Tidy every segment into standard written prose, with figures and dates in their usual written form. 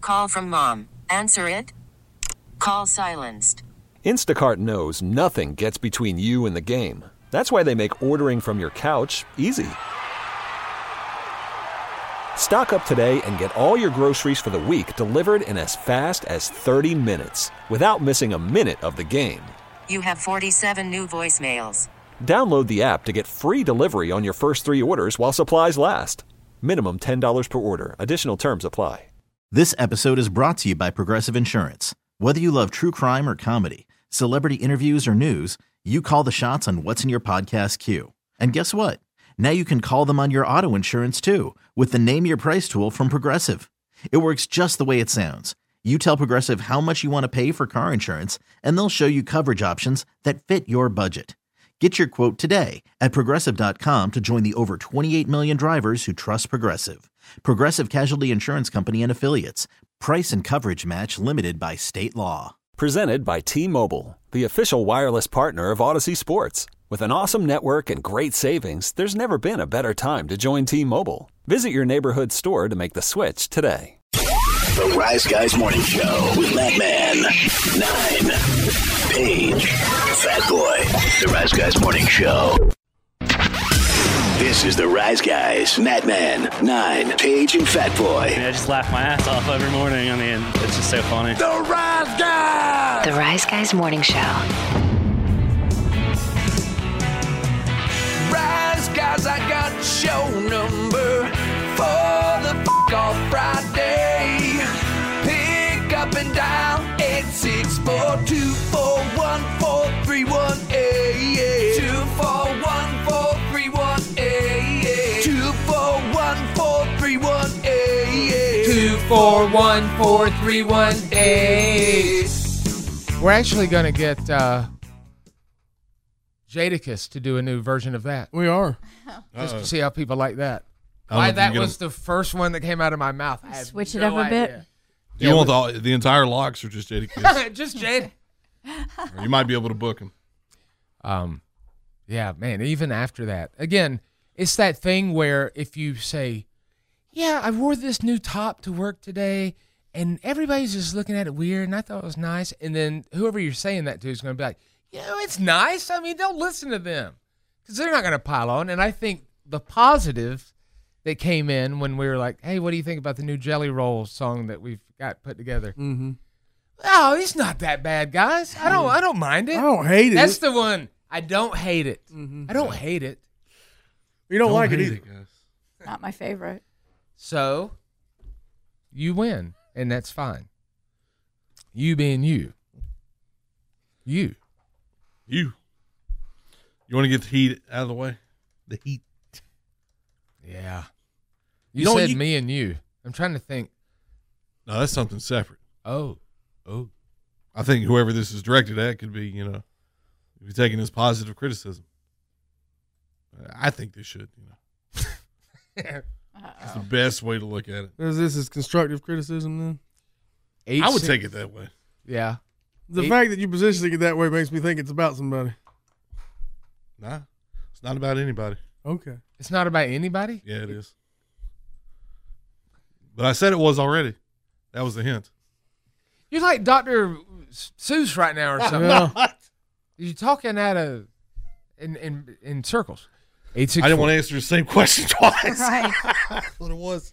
Call from mom. Answer it. Call silenced. Instacart knows nothing gets between you and the game. That's why they make ordering from your couch easy. Stock up today and get all your groceries for the week delivered in as fast as 30 minutes without missing a minute of the game. You have 47 new voicemails. Download the app to get free delivery on your first 3 orders while supplies last. Minimum $10 per order. Additional terms apply. This episode is brought to you by Progressive Insurance. Whether you love true crime or comedy, celebrity interviews or news, you call the shots on what's in your podcast queue. And guess what? Now you can call them on your auto insurance too with the Name Your Price tool from Progressive. It works just the way it sounds. You tell Progressive how much you want to pay for car insurance, and they'll show you coverage options that fit your budget. Get your quote today at Progressive.com to join the over 28 million drivers who trust Progressive. Progressive Casualty Insurance Company and Affiliates. Price and coverage match limited by state law. Presented by T-Mobile, the official wireless partner of Odyssey Sports. With an awesome network and great savings, there's never been a better time to join T-Mobile. Visit your neighborhood store to make the switch today. The Rise Guys Morning Show with Matt Man, 9, Paige, Fat Boy. The Rise Guys Morning Show. This is the Rise Guys, Matt Man, 9, Paige, and Fat Boy. I just laugh my ass off every morning. I mean, it's just so funny. The Rise Guys! The Rise Guys Morning Show. Rise Guys, I got show number for the off Friday. Pick up and dial 864-241-4318. 241-4318. 241-4318. We're actually going to get Jadakiss to do a new version of that. We are. Just to see how people like that. Why that was the first one that came out of my mouth. I Switch it up a bit. Do you want the entire locks or just Jadakiss? Just Jada. Or you might be able to book him. Yeah, man, even after that. Again, it's that thing where if you say, yeah, I wore this new top to work today, and everybody's just looking at it weird, and I thought it was nice, and then whoever you're saying that to is going to be like, it's nice. I mean, don't listen to them because they're not going to pile on. And I think the positive that came in when we were like, hey, what do you think about the new Jelly Roll song that we've got put together? Mm-hmm. Oh, it's not that bad, guys. I don't mind it. I don't hate it. That's the one. I don't hate it. Mm-hmm. I don't hate it. You don't like it either. Not my favorite. So, you win, and that's fine. You being you. You. You want to get the heat out of the way? The heat. Yeah. You said me and you. I'm trying to think. No, that's something separate. Oh. I think whoever this is directed at could be, if you're taking this positive criticism. I think they should, That's the best way to look at it. This is constructive criticism then? I would take it that way. Yeah. The fact that you're positioning it that way makes me think it's about somebody. Nah, it's not about anybody. Okay. It's not about anybody? Yeah, it is. But I said it was already. That was the hint. You're like Dr. Seuss right now or something. Yeah. You're talking in circles. I didn't want to answer the same question twice. Right. That's what it was.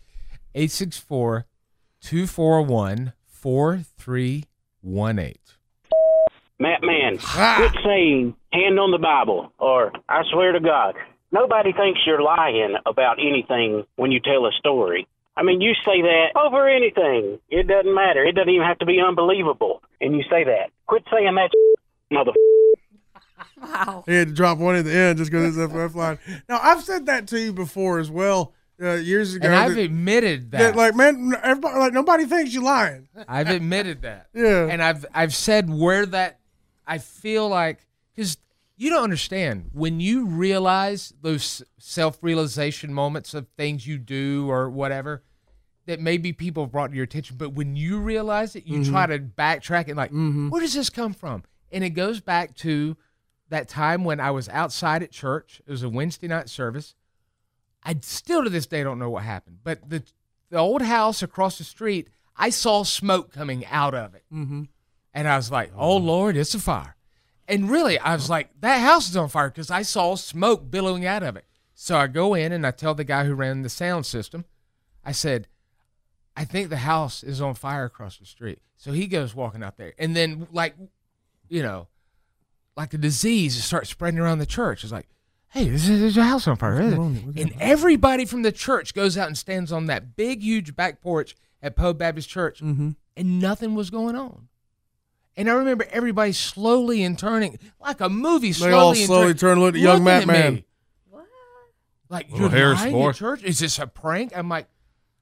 864-241-4318. Matt Man, quit saying hand on the Bible or I swear to God. Nobody thinks you're lying about anything when you tell a story. I mean, you say that over anything. It doesn't matter. It doesn't even have to be unbelievable. And you say that. Quit saying that, mother. Wow. He had to drop one at the end just because it's that line. Now, I've said that to you before as well years ago. And I've admitted that. Like, man, everybody, like, nobody thinks you're lying. I've admitted that. Yeah. And I've said where that I feel like, because you don't understand, when you realize those self-realization moments of things you do or whatever that maybe people have brought to your attention, but when you realize it, you try to backtrack and like, where does this come from? And it goes back to that time when I was outside at church. It was a Wednesday night service. I still to this day don't know what happened, but the old house across the street, I saw smoke coming out of it. Mm-hmm. And I was like, oh, Lord, it's a fire. And really, I was like, that house is on fire because I saw smoke billowing out of it. So I go in and I tell the guy who ran the sound system, I said, I think the house is on fire across the street. So he goes walking out there. And then, like, you know, like a disease starts spreading around the church. It's like, hey, there's a house on fire. And everybody from the church goes out and stands on that big, huge back porch at Poe Baptist Church. Mm-hmm. And nothing was going on. And I remember everybody slowly and turning, like a movie, They all slowly turn and look at the young Matt man. What? Like, Little you're Harris lying boy. at church? Is this a prank? I'm like,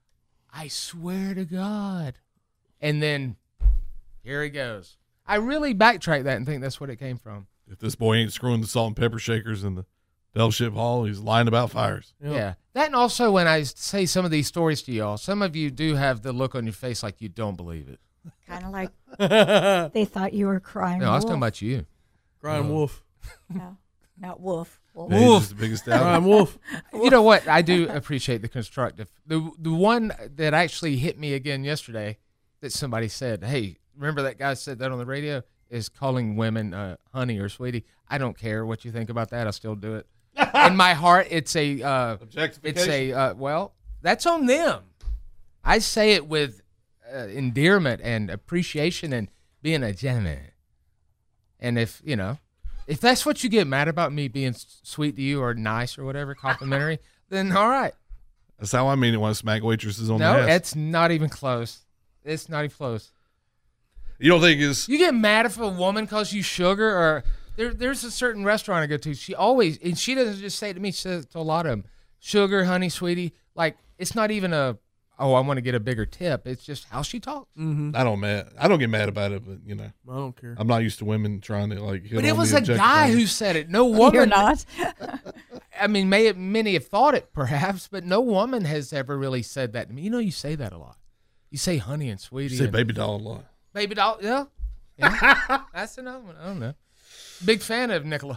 I swear to God. And then here he goes. I really backtrack that and think that's what it came from. If this boy ain't screwing the salt and pepper shakers in the Fellowship Hall, he's lying about fires. Yeah. That, and also when I say some of these stories to y'all, some of you do have the look on your face like you don't believe it. Kind of like they thought you were crying. No, I was talking about you. Crying wolf. No, not wolf. Wolf. Yeah, he's just the biggest Crying wolf. You know what? I do appreciate the constructive. The one that actually hit me again yesterday that somebody said, hey, remember that guy said that on the radio, is calling women honey or sweetie. I don't care what you think about that. I still do it. In my heart, it's a well, that's on them. I say it with endearment and appreciation and being a gentleman. And if, you know, if that's what you get mad about me being sweet to you or nice or whatever, complimentary, then all right. That's how I mean it when I smack waitresses on the No, ass. it's not even close. It's not even close. You don't think it's... You get mad if a woman calls you sugar or... There's a certain restaurant I go to. She always... And she doesn't just say it to me. She says it to a lot of them. Sugar, honey, sweetie. Like, it's not even a... Oh, I want to get a bigger tip. It's just how she talks. Mm-hmm. I don't get mad about it, but, you know. I don't care. I'm not used to women trying to, like, hit But on it was the a guy objectifying. who said it. No woman... You're not. I mean, many have thought it, perhaps, but no woman has ever really said that to me. You know, you say that a lot. You say honey and sweetie. You say and baby doll a lot. baby doll, yeah. That's another one. I don't know. Big fan of Nicola.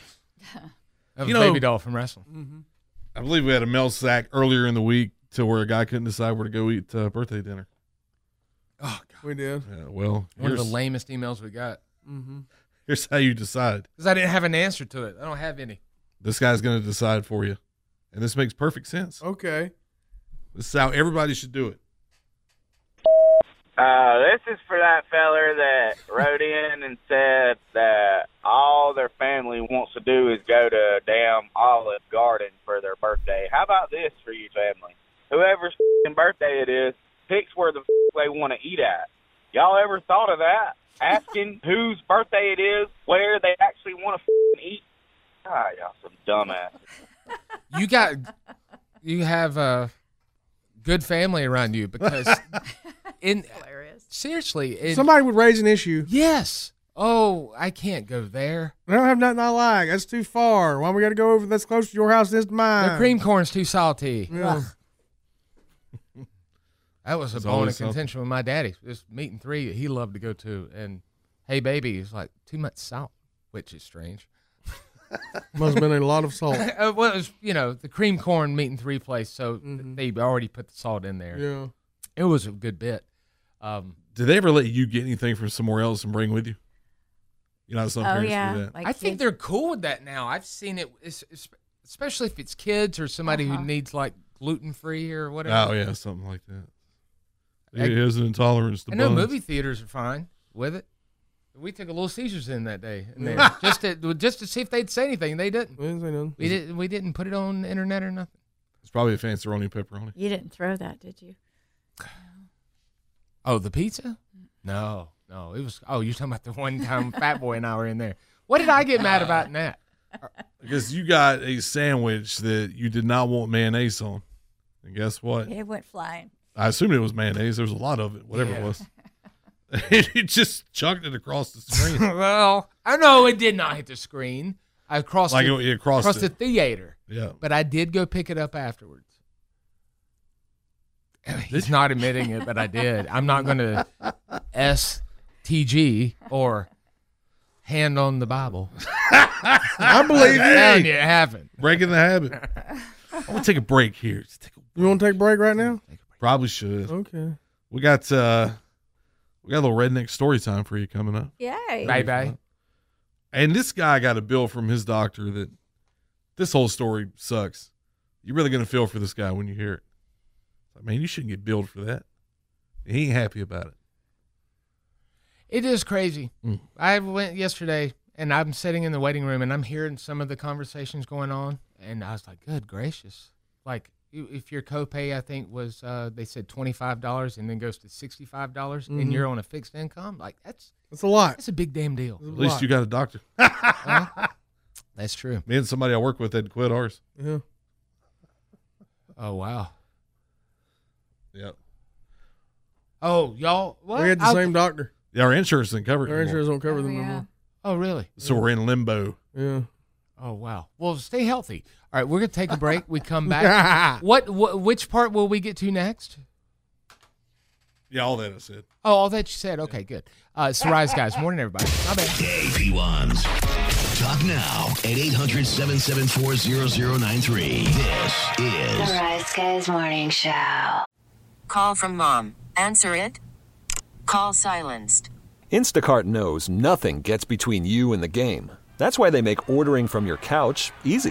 Of Baby Doll from wrestling. Mm-hmm. I believe we had a mail sack earlier in the week to where a guy couldn't decide where to go eat birthday dinner. Oh, God. We did. Yeah, well, One of the lamest emails we got. Mm-hmm. here's how you decide. Because I didn't have an answer to it. I don't have any. This guy's going to decide for you. And this makes perfect sense. Okay. This is how everybody should do it. This is for that feller that wrote in and said that all their family wants to do is go to damn Olive Garden for their birthday. How about this for you family? Whoever's birthday it is, picks where the they want to eat at. Y'all ever thought of that? Asking whose birthday it is, where they actually want to eat? Ah, y'all some dumbasses. You have a good family around you because seriously, somebody would raise an issue. Yes. Oh, I can't go there. I don't have nothing I like. That's too far. Why we got to go over? That's close to your house. This to mine. The cream corn's too salty. Yeah. That was a There's bone of always something. contention with my daddy. This meeting 3 that he loved to go to, and hey baby, it's like too much salt, which is strange. Must have been a lot of salt. Well, it was, the cream corn meeting 3 place, so they already put the salt in there. Yeah. It was a good bit. Did they ever let you get anything from somewhere else and bring with you? You know, some parents do that. I think they're cool with that now. I've seen it, especially if it's kids or somebody who needs like gluten-free or whatever. Oh, yeah, something like that. It is an intolerance to I know buns. movie theaters are fine with it. We took a Little Caesars in that day, and just to see if they'd say anything. They didn't. We didn't say nothing. We didn't put it on the internet or nothing. It's probably a fancy pepperoni. You didn't throw that, did you? Oh, the pizza? No. It was. Oh, you're talking about the one time Fat Boy and I were in there. What did I get mad about in that? Because you got a sandwich that you did not want mayonnaise on. And guess what? It went flying. I assumed it was mayonnaise. There was a lot of it, whatever it was. It just chucked it across the screen. Well, I know it did not hit the screen. I crossed across the theater. Yeah. But I did go pick it up afterwards. He's not admitting it, but I did. I'm not going to STG or hand on the Bible. I believe you. It happened. Breaking the habit. I want to take a break here. You want to take a break right now? Probably should. Okay. We got a little redneck story time for you coming up. Yay. Bye. And this guy got a bill from his doctor that this whole story sucks. You're really going to feel for this guy when you hear it. I mean, you shouldn't get billed for that. He ain't happy about it. It is crazy. I went yesterday, and I'm sitting in the waiting room, and I'm hearing some of the conversations going on, and I was like, good gracious. Like, if your copay, I think, was, they said $25 and then goes to $65, and you're on a fixed income, like, that's a lot. That's a big damn deal. At least you got a doctor. That's true. Me and somebody I work with had quit ours. Yeah. Oh, wow. Yep. Oh, y'all, what? We had the same doctor. Yeah, our insurance didn't cover it. Our insurance don't cover them no yeah. more. Oh, really? So we're in limbo. Yeah. Oh, wow. Well, stay healthy. All right, we're going to take a break. We come back. Which part will we get to next? Yeah, all that I said. Oh, all that you said. Okay, good. It's the Rise Guys. Morning, everybody. My bad. AP1s. Talk now at 800-774-0093. This is The Rise Guys Morning Show. Call from mom. Answer it. Call silenced. Instacart knows nothing gets between you and the game. That's why they make ordering from your couch easy.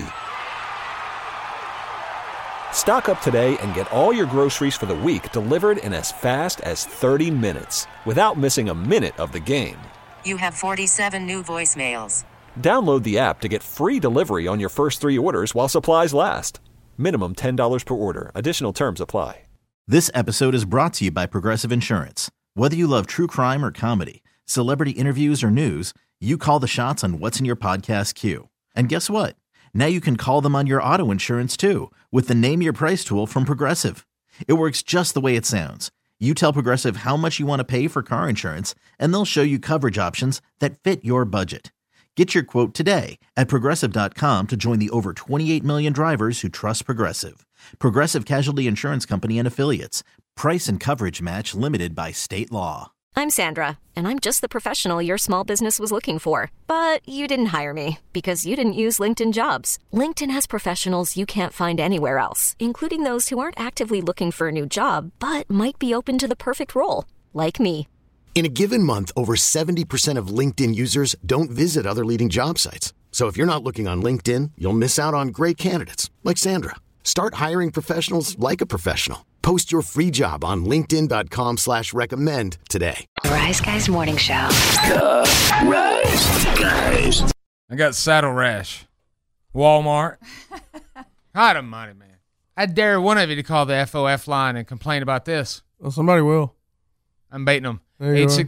Stock up today and get all your groceries for the week delivered in as fast as 30 minutes without missing a minute of the game. You have 47 new voicemails. Download the app to get free delivery on your first 3 orders while supplies last. Minimum $10 per order. Additional terms apply. This episode is brought to you by Progressive Insurance. Whether you love true crime or comedy, celebrity interviews or news, you call the shots on what's in your podcast queue. And guess what? Now you can call them on your auto insurance too with the Name Your Price tool from Progressive. It works just the way it sounds. You tell Progressive how much you want to pay for car insurance, and they'll show you coverage options that fit your budget. Get your quote today at Progressive.com to join the over 28 million drivers who trust Progressive. Progressive Casualty Insurance Company and Affiliates. Price and coverage match limited by state law. I'm Sandra, and I'm just the professional your small business was looking for. But you didn't hire me because you didn't use LinkedIn Jobs. LinkedIn has professionals you can't find anywhere else, including those who aren't actively looking for a new job, but might be open to the perfect role, like me. In a given month, over 70% of LinkedIn users don't visit other leading job sites. So if you're not looking on LinkedIn, you'll miss out on great candidates like Sandra. Start hiring professionals like a professional. Post your free job on linkedin.com/recommend today. The Rise Guys Morning Show. The Rise Guys. I got saddle rash. Walmart. God almighty, man. I dare one of you to call the FOF line and complain about this. Well, somebody will. I'm baiting them. There you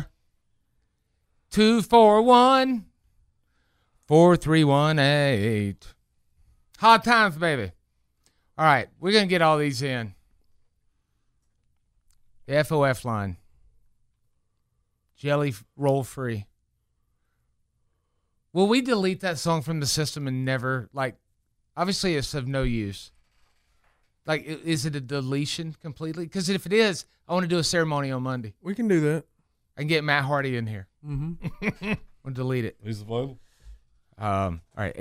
864-241-4318. Hard times, baby. All right, we're going to get all these in. The FOF line. Jelly roll free. Will we delete that song from the system and never, obviously it's of no use. Is it a deletion completely? Because if it is, I want to do a ceremony on Monday. We can do that. I can get Matt Hardy in here. Mm-hmm. We'll delete it. He's available. All right,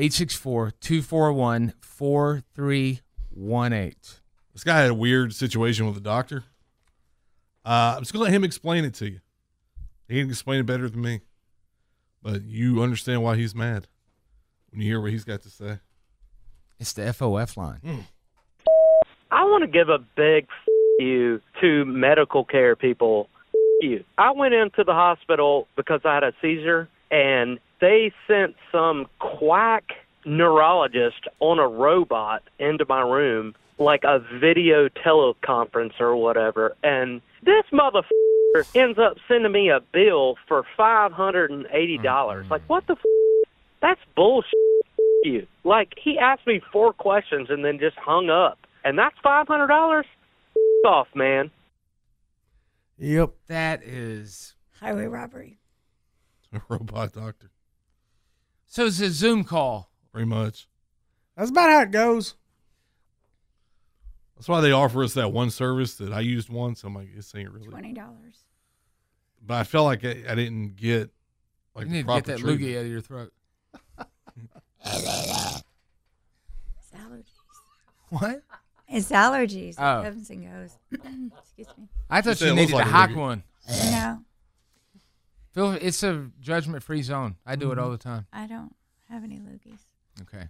864-241-4318. This guy had a weird situation with a doctor. I'm just going to let him explain it to you. He can explain it better than me. But you understand why he's mad when you hear what he's got to say. It's the FOF line. I want to give a big you to medical care people. You. I went into the hospital because I had a seizure, and they sent some quack neurologist on a robot into my room, like a video teleconference or whatever, and this motherfucker ends up sending me a bill for $580. Like, what the That's bullshit. You. Like, he asked me 4 questions and then just hung up, and that's $500? Off, man. Yep. That is highway robbery. A robot doctor. So it's a Zoom call. Pretty much. That's about how it goes. That's why they offer us that one service that I used once. I'm like, this ain't really $20. But I felt like I didn't get you need to get that loogie out of your throat. It's allergies. What? It's allergies. Oh. It comes and goes. Excuse me. I thought said you it needed looks to like a hack loogie. one. No, Phil, it's a judgment-free zone. I do it all the time. I don't have any loogies. Okay.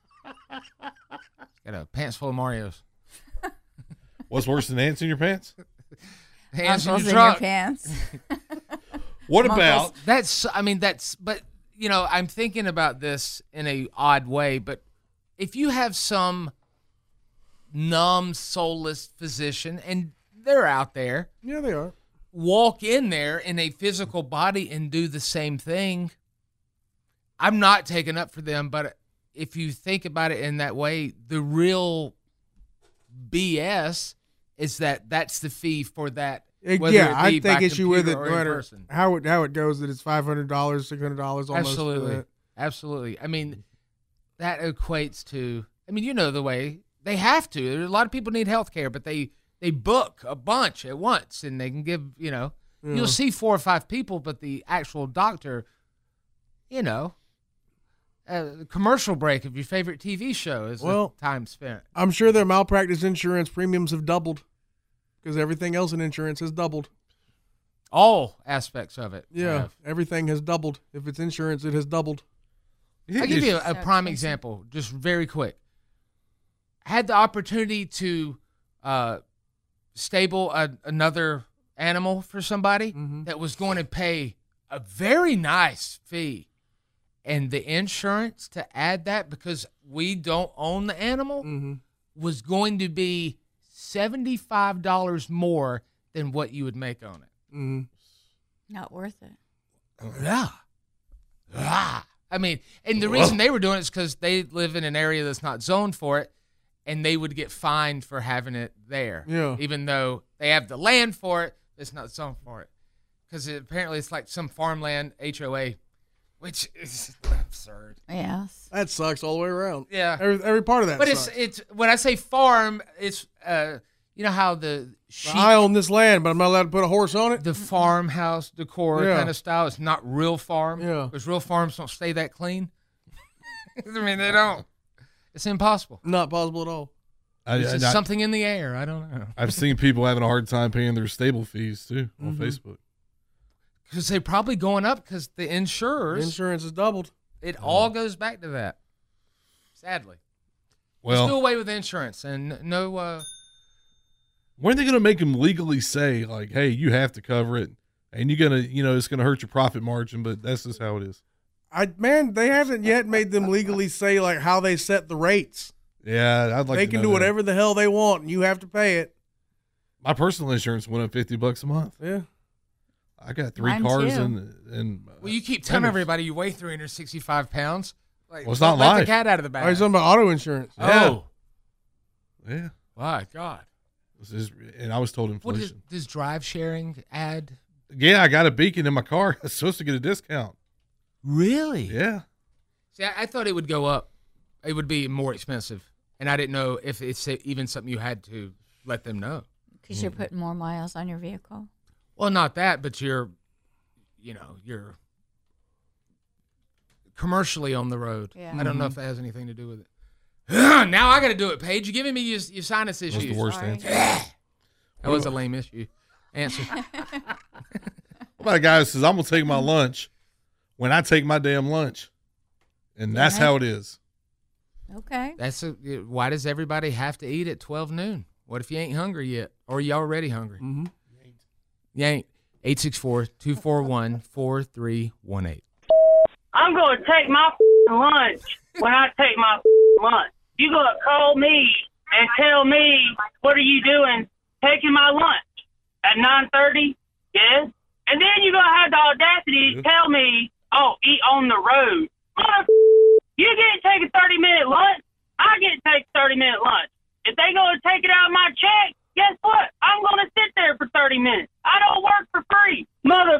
Got a pants full of Marios. What's worse than ants in your pants? Hands in Uncles your truck. pants. What about? But I'm thinking about this in a odd way, but if you have some numb, soulless physician, and they're out there. Yeah, they are. Walk in there in a physical body and do the same thing. I'm not taking up for them, but if you think about it in that way, the real BS is that that's the fee for that. Whether it be I by take issue with it computer no or in matter person. how it goes. That it's $500, $600 almost. Absolutely. Absolutely. I mean, that equates to, the way they have to. A lot of people need health care, but they book a bunch at once and they can give, you'll see 4 or 5 people, but the actual doctor, commercial break of your favorite TV show is the time spent. I'm sure their malpractice insurance premiums have doubled because everything else in insurance has doubled. All aspects of it. Yeah, everything has doubled. If it's insurance, it has doubled. I'll give you a prime example, just very quick. I had the opportunity to stable another animal for somebody that was going to pay a very nice fee. And the insurance to add that, because we don't own the animal, was going to be $75 more than what you would make on it. Not worth it. Yeah. And the reason they were doing it is because they live in an area that's not zoned for it, and they would get fined for having it there. Yeah. Even though they have the land for it, it's not zoned for it. Because apparently it's like some farmland HOA, which is absurd. Yes. That sucks all the way around. Yeah. Every part of that But sucks. it's when I say farm, it's how the sheep, I own this land, but I'm not allowed to put a horse on it. the farmhouse decor Yeah. kind of style. It's not real farm. Yeah. Because real farms don't stay that clean. They don't. It's impossible. Not possible at all. It's just something in the air. I don't know. I've seen people having a hard time paying their stable fees too on Facebook. Because they're probably going up because the insurers. Insurance has doubled. It all goes back to that. Sadly. Well, Let's do away with insurance and no. when are they going to make them legally say like, "Hey, you have to cover it," and you're gonna, it's going to hurt your profit margin, but that's just how it is. They haven't yet made them legally say like how they set the rates. Yeah, I'd like. They to can know do that. whatever the hell they want, and you have to pay it. My personal insurance went up $50 a month. Yeah, I got 3 Mine cars too. and. Well, you keep telling everybody you weigh 365 pounds. Like, Well, it's not let life. the cat out of the bag. Oh, he's talking about auto insurance. Oh, Yeah, my God. and I was told What inflation. does drive sharing add? Yeah, I got a beacon in my car. I was supposed to get a discount. Really? Yeah. See, I thought it would go up. It would be more expensive. And I didn't know if it's even something you had to let them know. Because you're putting more miles on your vehicle. Well, not that, but you're commercially on the road. Yeah. I don't know if that has anything to do with it. Now I got to do it, Paige. You're giving me your sinus issues. That's the worst Sorry. answer. That was a lame answer. What about a guy who says, I'm going to take my lunch when I take my damn lunch? And that's Yeah. how it is. Okay. Why does everybody have to eat at 12 noon? What if you ain't hungry yet? Or you already hungry? Mm-hmm. You ain't. 864-241-4318. I'm going to take my lunch when I take my lunch. You going to call me and tell me, what are you doing taking my lunch at 9:30? Yes. And then you're going to have the audacity to tell me, oh, eat on the road. You get to take a 30-minute lunch. I get to take a 30-minute lunch. If they going to take it out of my check, guess what? I'm going to sit there for 30 minutes. I don't work for free, mother.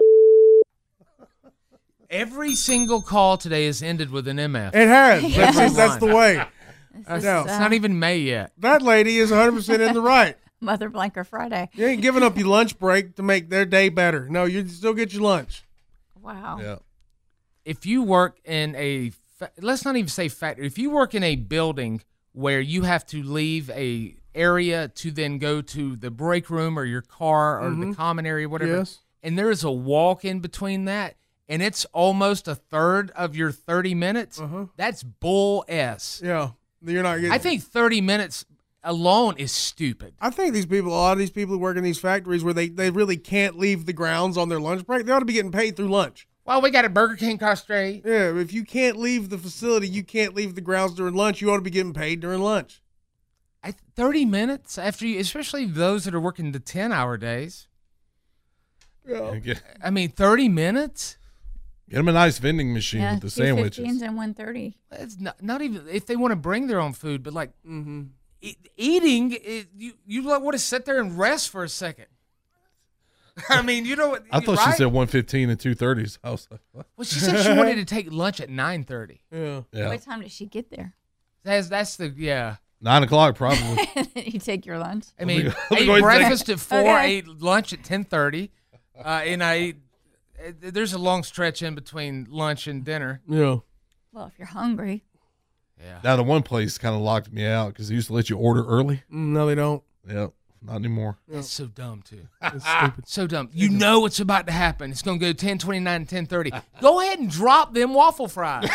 Every single call today has ended with an MF. It has. Yeah. That's the way. This know. is, It's not even May yet. That lady is 100% in the right. Mother Blanker Friday. You ain't giving up your lunch break to make their day better. No, you still get your lunch. Wow. Yeah. If you work in let's not even say factory. If you work in a building where you have to leave a area to then go to the break room or your car or the common area, whatever. Yes. And there's a walk in between that, and it's almost a third of your 30 minutes. That's bull S. Yeah. You're not getting. I think 30 minutes alone is stupid. I think a lot of these people who work in these factories where they really can't leave the grounds on their lunch break, they ought to be getting paid through lunch. Well, we got a Burger King across the street. Yeah, if you can't leave the facility, you can't leave the grounds during lunch, you ought to be getting paid during lunch. 30 minutes after you, especially those that are working the 10-hour days. Yeah. I mean, 30 minutes? Get them a nice vending machine with the sandwiches. 2:15s and 1:30. It's not even if they want to bring their own food, but like eating, you want to sit there and rest for a second. I mean, you know what? I thought she said 1:15 and 2:30. I was like, what? Well, she said she wanted to take lunch at 9:30. Yeah. What time did she get there? That's the 9 o'clock probably. You take your lunch. I mean, Let me ate go ahead and breakfast at 4, Okay. ate lunch at 10:30, and I ate. There's a long stretch in between lunch and dinner. Yeah. Well, if you're hungry. Yeah. Now the one place kind of locked me out because they used to let you order early. No, they don't. Yep, not anymore. That's so dumb too. It's stupid. So dumb. You know what's about to happen. It's going to go 10:29 and 10:30. Go ahead and drop them waffle fries.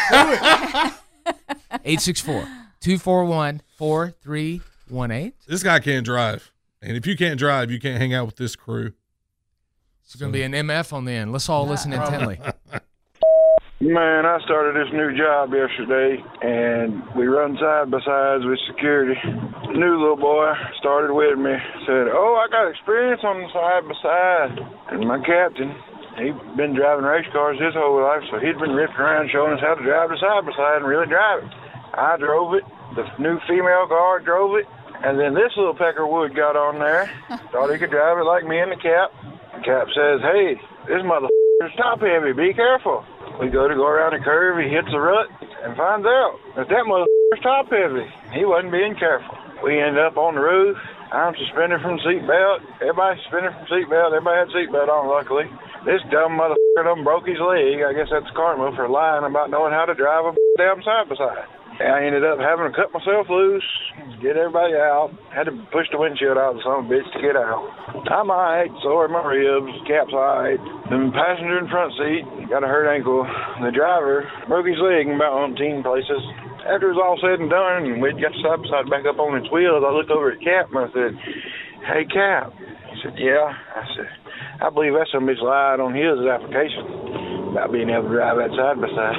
864-241-4318. This guy can't drive, and if you can't drive, you can't hang out with this crew. It's going to be an MF on the end. Let's all listen intently. Man, I started this new job yesterday, and we run side by sides with security. New little boy started with me, said, "Oh, I got experience on the side by side." And my captain, he'd been driving race cars his whole life, so he'd been ripping around showing us how to drive the side by side and really drive it. I drove it. The new female guard drove it, and then this little Peckerwood got on there, thought he could drive it like me and the cap. The cap says, "Hey, this motherfucker's top heavy. Be careful." We go around the curve, he hits the rut, and finds out that motherfucker's top heavy. He wasn't being careful. We end up on the roof. I'm suspended from seatbelt. Everybody's suspended from seatbelt. Everybody had seatbelt on, luckily. This dumb motherfucker done broke his leg. I guess that's karma for lying about knowing how to drive a damn side by side. I ended up having to cut myself loose, get everybody out. Had to push the windshield out of the son of a bitch to get out. I'm all right, sore my ribs, cap's all right. The passenger in front seat got a hurt ankle. The driver broke his leg in about 18 places. After it was all said and done, and we'd got the side by side back up on its wheels, I looked over at Cap and I said, "Hey, Cap." He said, "Yeah." I said, "I believe that some bitch lied on his application about being able to drive that side by side."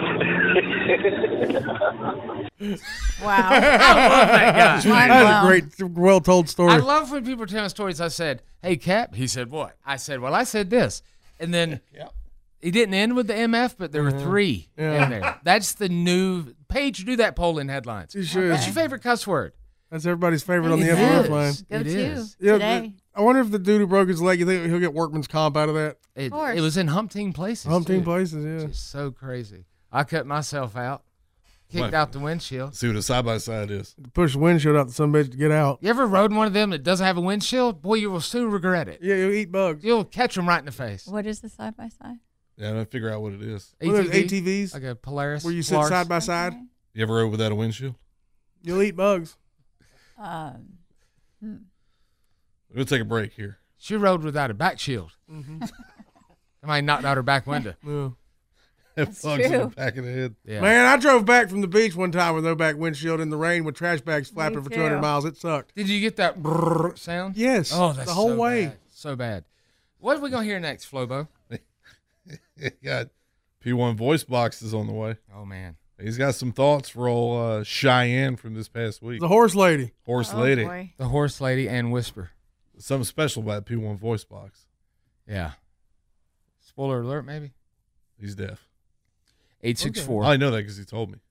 Wow. I love that guy. That's a great, well-told story. I love when people tell me stories. I said, "Hey, Cap." He said, "What?" I said, "Well, I said this." And then he didn't end with the MF, but there were 3 in there. That's the new Paige. Do that poll in headlines. You should. What's your favorite cuss word? That's everybody's favorite on the It FMF is. line. Go to Yeah, today. I wonder if the dude who broke his leg, you think he'll get workman's comp out of that? It course. was in Humpteen Places. Humpteen too. Places, yeah. Just so crazy. I cut myself out, kicked What? out the windshield. See what a side by side is. Push the windshield out to some bitch to get out. You ever rode one of them that doesn't have a windshield? Boy, you will soon regret it. Yeah, you'll eat bugs. You'll catch them right in the face. What is the side by side? Yeah, I'm gonna figure out what it is. What are those ATVs? Like a Polaris. Where you sit Polaris. side by side? You ever rode without a windshield? You'll eat bugs. We'll take a break here. She rode without a back shield. Mm-hmm. Somebody knocked out her back window. Yeah. Bugs in the back of the head. Yeah. Man, I drove back from the beach one time with no back windshield in the rain with trash bags flapping for too. 200 miles. It sucked. Did you get that brrr sound? Yes. Oh, that's the whole so way. bad. So bad. What are we going to hear next, Flobo? Got P1 voice boxes on the way. Oh, man. He's got some thoughts for old Cheyenne from this past week. The horse lady. Horse lady. Boy. The horse lady and Whisper. Something special about P1 voice box. Yeah. Spoiler alert, maybe? He's deaf. 864. I know that because he told me.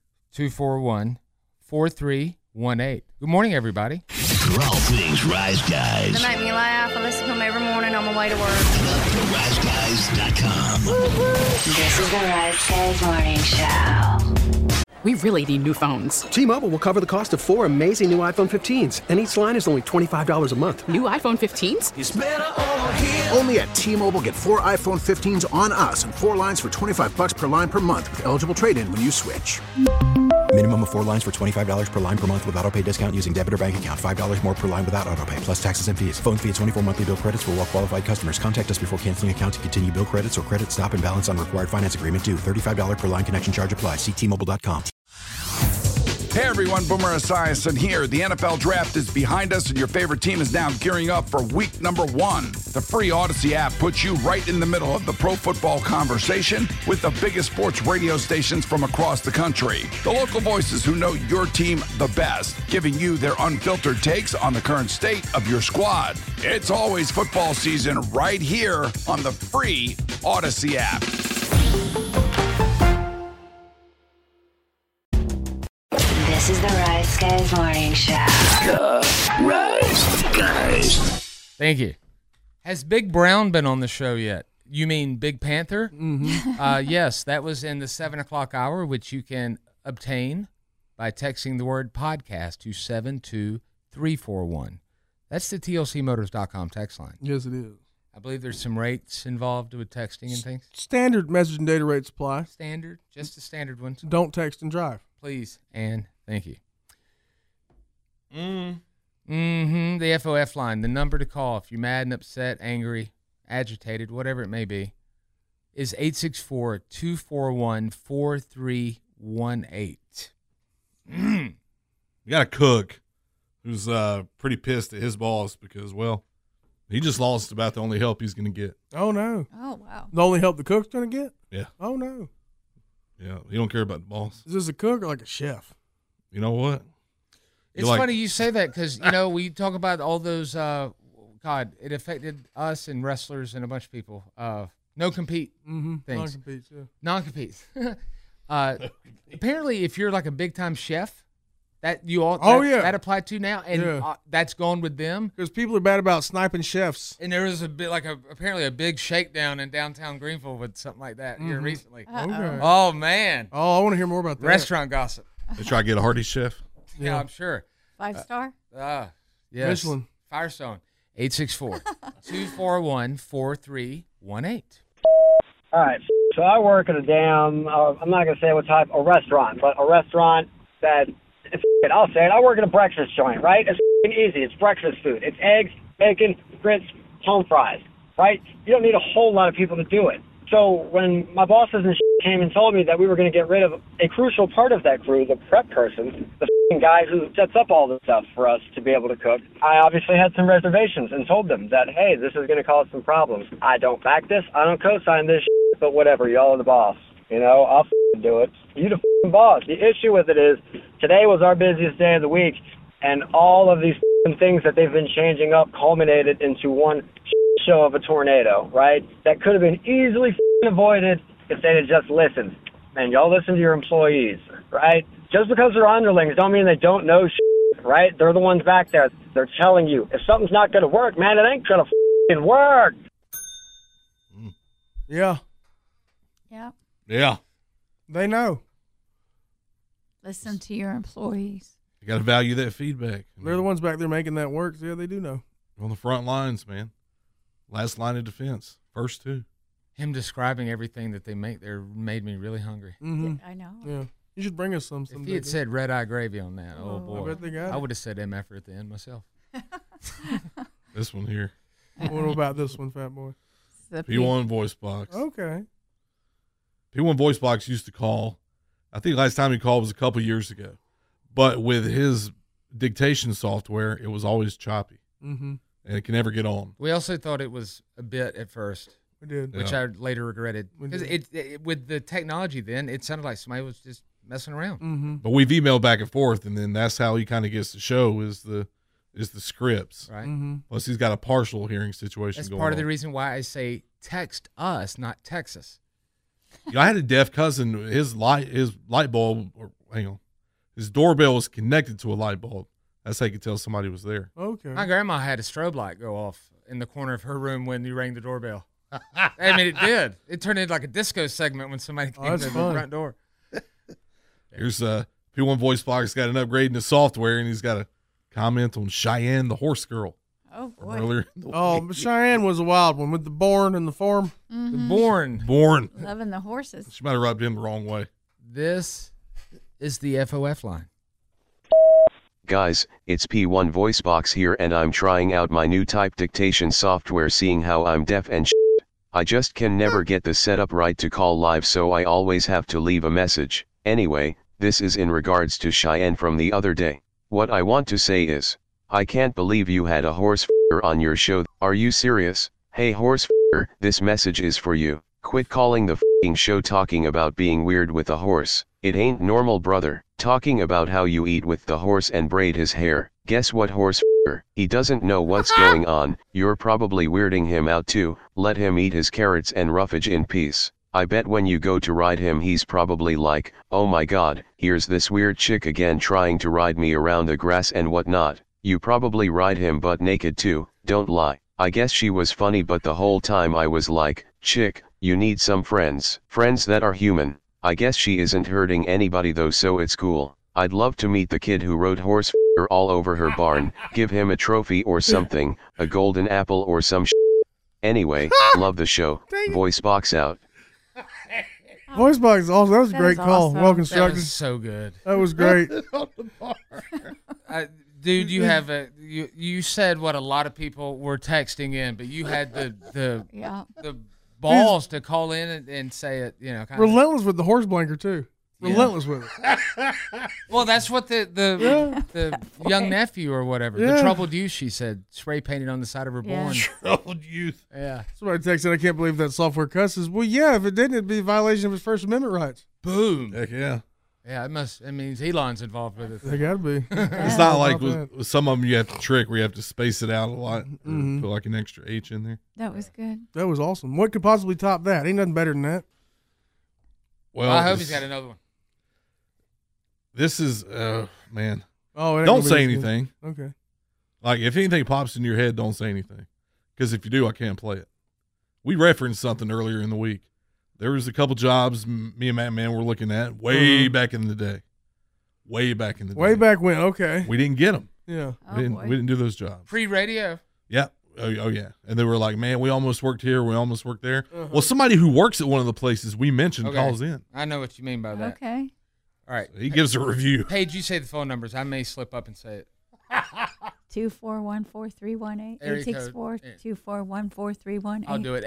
241-4318. Good morning, everybody. For all things Rise Guys. They make me laugh. I listen to them every morning on my way to work. RiseGuys.com. This is the Rise Guys Morning Show. We really need new phones. T-Mobile will cover the cost of 4 amazing new iPhone 15s, and each line is only $25 a month. New iPhone 15s? It's better over here. Only at T-Mobile, get 4 iPhone 15s on us and 4 lines for $25 per line per month with eligible trade-in when you switch. Minimum of 4 lines for $25 per line per month with autopay discount using debit or bank account. $5 more per line without autopay, plus taxes and fees. Phone fee at 24 monthly bill credits for well qualified customers. Contact us before canceling account to continue bill credits or credit stop and balance on required finance agreement due. $35 per line connection charge applies. See T-Mobile.com. Hey everyone, Boomer Esiason here. The NFL Draft is behind us and your favorite team is now gearing up for week number 1. The free Odyssey app puts you right in the middle of the pro football conversation with the biggest sports radio stations from across the country. The local voices who know your team the best, giving you their unfiltered takes on the current state of your squad. It's always football season right here on the free Odyssey app. This is the Rise Guys Morning Show. The Rise Guys. Thank you. Has Big Brown been on the show yet? You mean Big Panther? Mm-hmm. Yes, that was in the 7 o'clock hour, which you can obtain by texting the word podcast to 72341. That's the TLCmotors.com text line. Yes, it is. I believe there's some rates involved with texting and things. Standard message and data rates apply. Standard, just the standard ones. Don't text and drive. Please, and thank you. The FOF line, the number to call if you're mad and upset, angry, agitated, whatever it may be, is 864-241-4318. You got a cook who's pretty pissed at his boss because, well, he just lost about the only help he's going to get. Oh, no. Oh, wow. The only help the cook's going to get? Yeah. Oh, no. Yeah, he don't care about the boss. Is this a cook or like a chef? You know what? It's funny you say that because, we talk about all those, God, it affected us and wrestlers and a bunch of people. No-compete things. Non-competes, yeah. Non-competes. Apparently, if you're like a big-time chef, that applied to now, and that's gone with them. Because people are bad about sniping chefs. And there was apparently a big shakedown in downtown Greenville with something like that here recently. Okay. Oh, man. Oh, I want to hear more about that. Restaurant gossip. They try to get a Hardee's chef? Yeah, I'm sure. 5-star? Yes. Michelin. Firestone. 864-241-4318. All right. So I work at a damn, I'm not going to say what type, a restaurant, but a restaurant that, I'll say it, I work at a breakfast joint, right? It's easy. It's breakfast food. It's eggs, bacon, grits, home fries, right? You don't need a whole lot of people to do it. So when my bosses and came and told me that we were going to get rid of a crucial part of that crew, the prep person, the guy who sets up all the stuff for us to be able to cook, I obviously had some reservations and told them that, hey, this is going to cause some problems. I don't back this. I don't co-sign this, but whatever. Y'all are the boss. I'll do it. You the boss. The issue with it is today was our busiest day of the week, and all of these things that they've been changing up culminated into one show of a tornado, right? That could have been easily avoided if they'd have just listened. And y'all listen to your employees, right? Just because they're underlings don't mean they don't know right? They're the ones back there. They're telling you, if something's not going to work, man, it ain't going to work. Yeah. Yeah. Yeah. They know. Listen to your employees. You got to value that feedback. They're the ones back there making that work. So yeah, they do know. On the front lines, man. Last line of defense. First two. Him describing everything that they make there made me really hungry. Mm-hmm. I know. Yeah. You should bring us some. If he had said red eye gravy on that, oh boy. I bet they got it. I would have said MF at the end myself. This one here. What about this one, Fat Boy? P1 voice box. Okay. P1 voice box used to call. I think last time he called was a couple years ago. But with his dictation software, it was always choppy. Mm-hmm. And it can never get on. We also thought it was a bit at first. We did. Which I later regretted. Because it with the technology then, it sounded like somebody was just messing around. Mm-hmm. But we've emailed back and forth, and then that's how he kind of gets the show is the scripts. Right. Mm-hmm. Plus he's got a partial hearing situation That's going part on. of the reason why I say text us, not Texas. I had a deaf cousin. His light bulb, or hang on, his doorbell was connected to a light bulb. That's how you could tell somebody was there. Okay. My grandma had a strobe light go off in the corner of her room when you rang the doorbell. I mean, it did. It turned into like a disco segment when somebody came to the front door. Here's P1 voice box got an upgrade in the software, and he's got a comment on Cheyenne the horse girl. Oh boy. Earlier. But Cheyenne was a wild one with the born and the form. Mm-hmm. Born. Born. Loving the horses. She might have rubbed him the wrong way. This is the FOF line. Guys, it's P1 VoiceBox here and I'm trying out my new type dictation software seeing how I'm deaf and shit. I just can never get the setup right to call live so I always have to leave a message. Anyway, this is in regards to Cheyenne from the other day. What I want to say is, I can't believe you had a horse f***er on your show. Are you serious? Hey horse f***er, this message is for you. Quit calling the f***ing show talking about being weird with a horse. It ain't normal, brother. Talking about how you eat with the horse and braid his hair. Guess what, horse f***er? He doesn't know what's going on. You're probably weirding him out too. Let him eat his carrots and roughage in peace. I bet when you go to ride him he's probably like, oh my god, here's this weird chick again trying to ride me around the grass and whatnot. You probably ride him butt naked too, don't lie. I guess she was funny but the whole time I was like, chick, you need some friends. Friends that are human. I guess she isn't hurting anybody though so it's cool. I'd love to meet the kid who rode horse f***er all over her barn, give him a trophy or something, a golden apple or some shit. Anyway, love the show. VoiceBox out. VoiceBox is awesome. That was a great call. awesome. Well constructed. That was so good. That was great. Dude, you have you said what a lot of people were texting in, but you had the balls to call in and say it, you know, kind Relentless with the horse blanker too. Relentless with it. Well, that's what the young nephew or whatever, the troubled youth, she said, spray painted on the side of her barn. Troubled youth. Yeah. Somebody texted, I can't believe that software cusses. Well, yeah, if it didn't, it'd be a violation of his First Amendment rights. Boom. Heck yeah. Yeah, it means Elon's involved with it. They gotta be. It's not like with some of them you have to trick where you have to space it out a lot. Put like an extra H in there. That was good. That was awesome. What could possibly top that? Ain't nothing better than that. Well, I hope he's got another one. This is, man. Oh, it ain't don't gonna be say this anything. good. Okay. Like if anything pops in your head, don't say anything. Because if you do, I can't play it. We referenced something earlier in the week. There was a couple jobs me and Matt Man were looking at way back in the day. Way back in the day. Way back when, okay. We didn't get them. Yeah. We didn't do those jobs. Pre-radio. Yeah. Oh, yeah. And they were like, man, we almost worked here. We almost worked there. Well, somebody who works at one of the plaplaces we mentioned calls in. I know what you mean by that. Okay. All right. So he gives a review. Paige, you say the phone numbers. I may slip up and say it. 241-4318. 864-241-4318. I'll do it.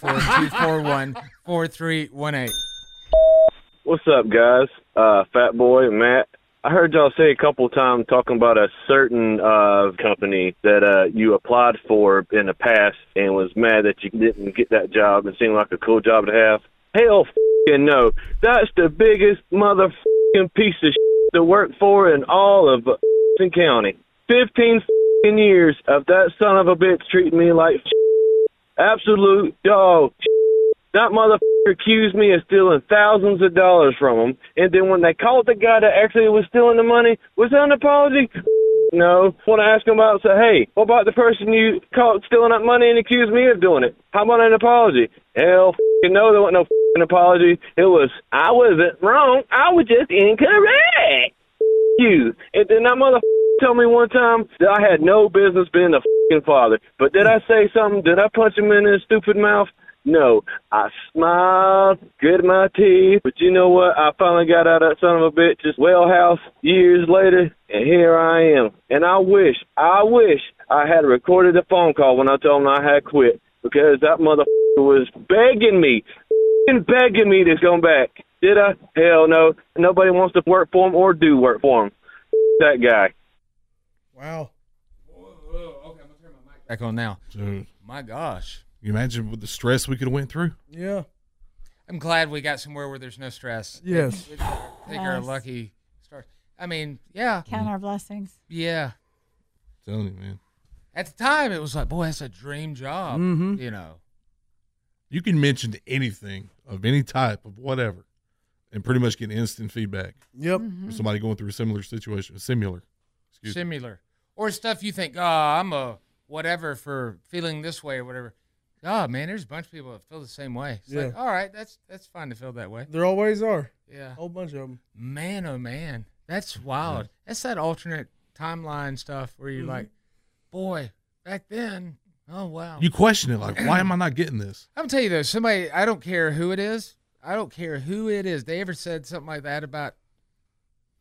864-241-4318. What's up, guys? Fat Boy, Matt. I heard y'all say a couple of times talking about a certain company that you applied for in the past and was mad that you didn't get that job and seemed like a cool job to have. Hell f***ing no. That's the biggest motherfucking piece of shit to work for in all of County. 15 f***ing years of that son of a bitch treating me like shit. Absolute dog shit. That motherfucker accused me of stealing thousands of dollars from him, and then when they called the guy that actually was stealing the money, was that an apology? No. Want to ask him about and say, hey, what about the person you caught stealing that money and accused me of doing it? How about an apology? Hell no, there wasn't no apology. It was, I wasn't wrong, I was just incorrect. You. And then that motherfucker told me one time that I had no business being the fucking father. But did I say something? Did I punch him in his stupid mouth? No. I smiled, gritted my teeth, but you know what? I finally got out of that son of a bitch's well house years later, and here I am. And I wish I had recorded the phone call when I told him I had quit, because that motherfucker was begging me to come back. Did I? Hell no. Nobody wants to work for him or do work for him. That guy. Wow. Okay, I'm going to turn my mic back on now. Dude. My gosh. You imagine with the stress we could have went through? Yeah. I'm glad we got somewhere where there's no stress. Yes. I think our lucky start. I mean, yeah. Count our blessings. Yeah. I'm telling you, man. At the time, it was like, boy, that's a dream job, you know. You can mention anything of any type of whatever and pretty much get instant feedback. Yep. From somebody going through a similar situation. Similar. Or stuff you think, I'm a whatever for feeling this way or whatever. Oh, man, there's a bunch of people that feel the same way. It's like, all right, that's fine to feel that way. There always are. Yeah. A whole bunch of them. Man, oh, man. That's wild. Yeah. That's that alternate timeline stuff where you're like, boy, back then, oh, wow. You question it, like, why am I not getting this? I'm going to tell you, though, somebody, I don't care who it is. They ever said something like that about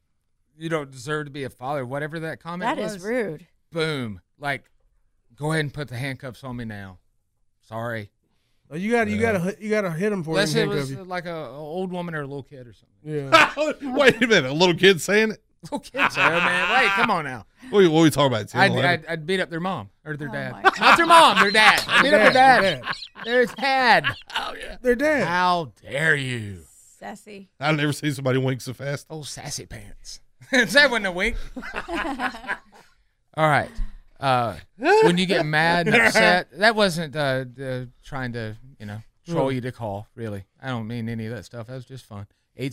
you don't deserve to be a father, whatever that comment That was. is rude. Boom. Like, go ahead and put the handcuffs on me now. Sorry. Oh, you gotta hit him for Unless him. it was You. like a old woman or a little kid or something. Yeah. Wait a minute, a little kid saying it? Little kids, man. Wait, come on now. What are we talking about? 10, 11? I'd beat up their mom or their dad. Not their mom, their dad. I'd beat up their dad. Their dad. Oh yeah, their dad. How dare you? Sassy. I've never seen somebody wink so fast. Oh, sassy pants. That wasn't a wink. All right. When you get mad and upset, that wasn't trying to, troll you to call, really. I don't mean any of that stuff. That was just fun.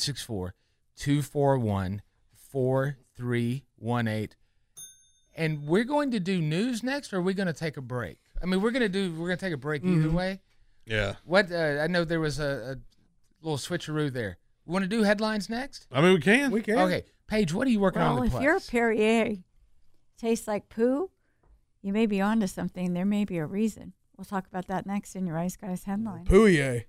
864-241-4318. And we're going to do news next, or are we going to take a break? I mean, we're going to take a break either way. Yeah. What I know there was a little switcheroo there. We want to do headlines next? I mean, we can. We can. Okay. Paige, what are you working on Well, in if the your press? Perrier tastes like poo, you may be onto something. There may be a reason. We'll talk about that next in your Ice Guys headline. Pooyah.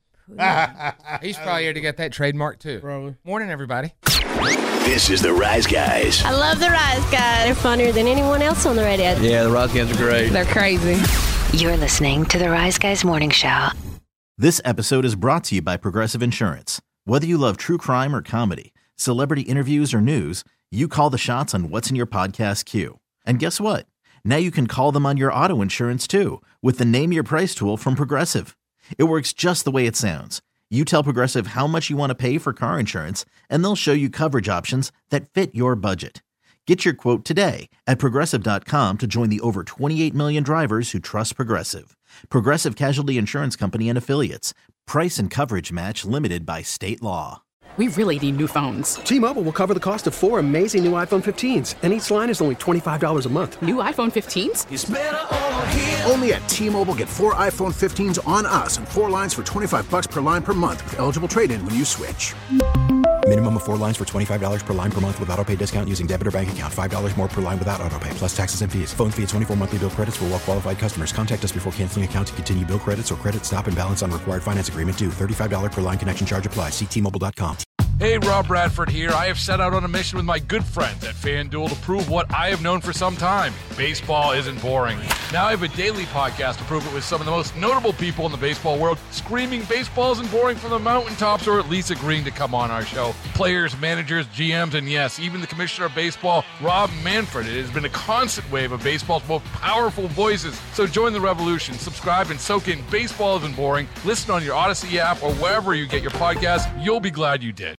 He's probably here to get that trademark, too. Probably. Morning, everybody. This is the Rise Guys. I love the Rise Guys. They're funnier than anyone else on the radio. Yeah, the Rise Guys are great. They're crazy. You're listening to the Rise Guys Morning Show. This episode is brought to you by Progressive Insurance. Whether you love true crime or comedy, celebrity interviews or news, you call the shots on what's in your podcast queue. And guess what? Now you can call them on your auto insurance too with the Name Your Price tool from Progressive. It works just the way it sounds. You tell Progressive how much you want to pay for car insurance, and they'll show you coverage options that fit your budget. Get your quote today at Progressive.com to join the over 28 million drivers who trust Progressive. Progressive Casualty Insurance Company and Affiliates. Price and coverage match limited by state law. We really need new phones. T-Mobile will cover the cost of 4 amazing new iPhone 15s, and each line is only $25 a month. New iPhone 15s? It's better over here. Only at T-Mobile, get 4 iPhone 15s on us and 4 lines for $25 per line per month with eligible trade-in when you switch. Minimum of 4 lines for $25 per line per month with autopay discount using debit or bank account. $5 more per line without autopay, plus taxes and fees. Phone fee at 24 monthly bill credits for well-qualified customers. Contact us before canceling account to continue bill credits or credit stop and balance on required finance agreement due. $35 per line connection charge applies. See T-Mobile.com. Hey, Rob Bradford here. I have set out on a mission with my good friends at FanDuel to prove what I have known for some time. Baseball isn't boring. Now I have a daily podcast to prove it with some of the most notable people in the baseball world, screaming baseball isn't boring from the mountaintops, or at least agreeing to come on our show. Players, managers, GMs, and yes, even the commissioner of baseball, Rob Manfred. It has been a constant wave of baseball's most powerful voices. So join the revolution. Subscribe and soak in Baseball Isn't Boring. Listen on your Odyssey app or wherever you get your podcasts. You'll be glad you did.